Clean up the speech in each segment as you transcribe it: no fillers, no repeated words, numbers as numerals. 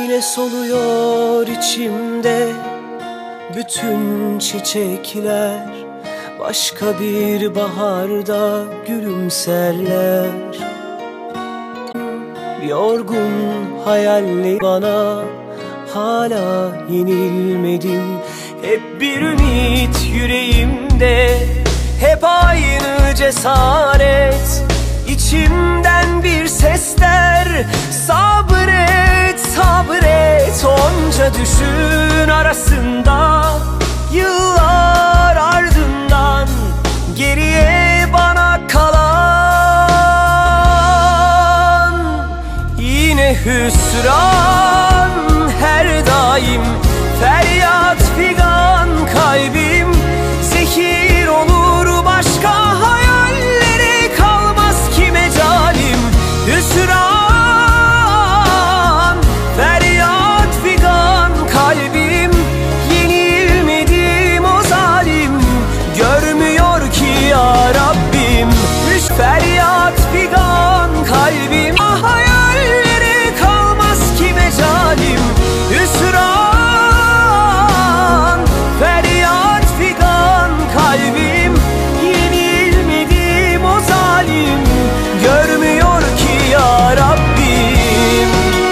Yine soluyor içimde bütün çiçekler, başka bir baharda gülümserler. Yorgun hayaller bana, hala yenilmedim. Hep bir ümit yüreğimde, hep aynı cesaret. İçimden bir sesler, sabret, sabret. Onca düşün arasında, yıllar ardından geriye bana kalan yine hüsran. Her daim feryat figan, kalbim zehir olur başka hayallere kalmaz ki mecalim. Hüsran, feryat figan, kalbim yenilmedim o zalim. Görmüyor ki ya Rabbim. Feryat figan, kalbim hayallere kalmaz ki mecalim. Hüsran, feryat figan, kalbim yenilmedim o zalim. Görmüyor ki ya Rabbim.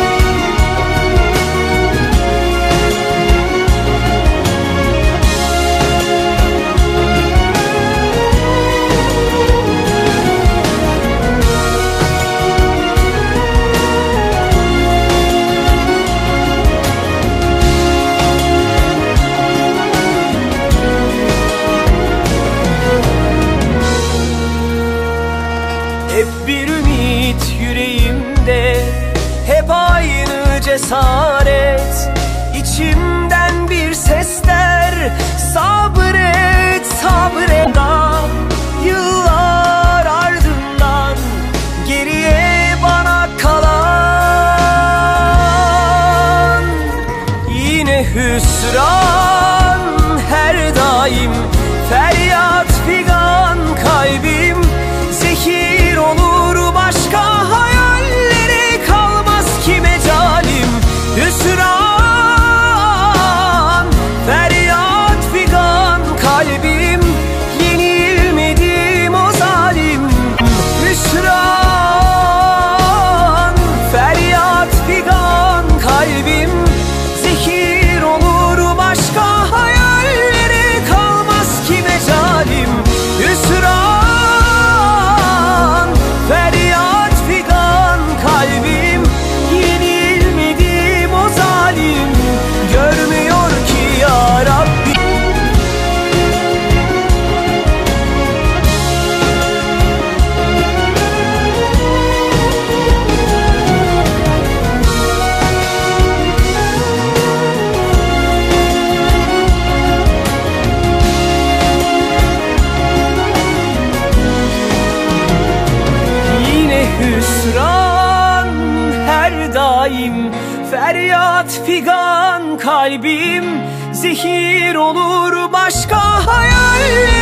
Hep bir ümit yüreğimde, hep aynı cesaret. İçimden bir sesler, sabret, sabret. Yıllar ardından geriye bana kalan yine hüsran. Her daim feryat figan, kalbim zehir olur başka hayallere kalmaz ki mecalim. Hüsran, feryat figan, kalbim yenilmedim o zalim. Hüsran, feryat figan, kalbim zehir olur başka hayallere kalmaz ki mecalim. Hüsran, feryat figan, kalbim yenilmedim o zalim. Görmüyor ki ya Rabbi. Yine hüsran, her daim feryat figan, kalbim zehir olur başka hayal.